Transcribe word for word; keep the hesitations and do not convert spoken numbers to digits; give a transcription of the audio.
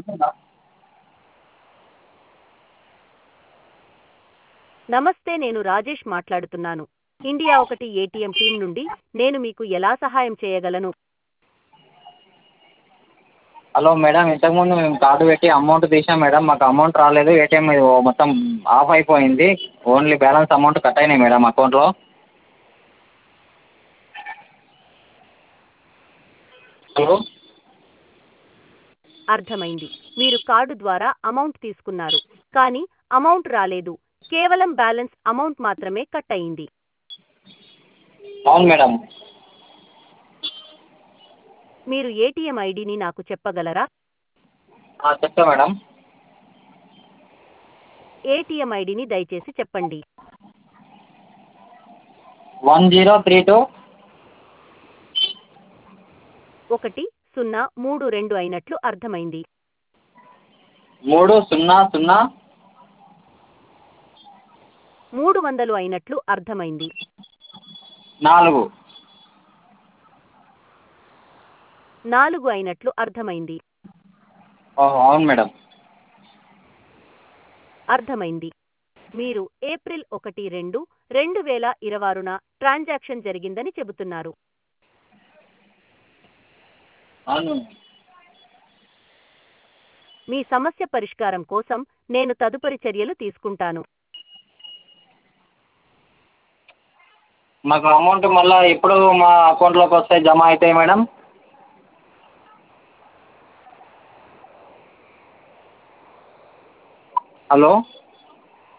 నమస్తే, నేను రాజేష్ మాట్లాడుతున్నాను. ఇండియా ఒకటి ఏటీఎం టీం నుండి. నేను మీకు ఎలా సహాయం చేయగలను? హలో మేడం, ఇంతకుముందు మేము కార్డు పెట్టి అమౌంట్ తీసాం మేడం. మాకు అమౌంట్ రాలేదు. ఏటీఎం ఇది మొత్తం ఆఫ్ అయిపోయింది. ఓన్లీ బ్యాలెన్స్ అమౌంట్ కట్ అయినాయి మేడం అకౌంట్లో. హలో. అర్థమైంది. మీరు కార్డు ద్వారా అమౌంట్ తీసుకున్నారు, కానీ అమౌంట్ రాలేదు. కేవలం బ్యాలెన్స్ అమౌంట్ మాత్రమే కట్ అయింది. అవును మేడం. మీరు ఏటీఎం ఐడిని నాకు చెప్పగలరా? చెప్తా మేడం. ఏటీఎం ఐడిని దయచేసి చెప్పండి. వన్ జీరో త్రీ టూ ఒకటి సున్నా మూడు రెండు అయినట్లు అర్థమైంది. మూడు సున్నా సున్నా మూడు వందలు అయినట్లు అర్థమైంది. నాలుగు నాలుగు అయినట్లు అర్థమైంది. అవును మేడం. అర్థమైంది. మీరు ఏప్రిల్ ఒకటి రెండు రెండు వేల ఇరవైన ట్రాన్సాక్షన్ జరిగిందని చెబుతున్నారు. అవును. మీ సమస్య పరిష్కారం కోసం నేను తదుపరి చర్యలు తీసుకుంటాను. మాకు అమౌంట్ మళ్ళీ ఎప్పుడు మా అకౌంట్లోకి వస్తాయి, జమ అవుతాయి మేడం? హలో.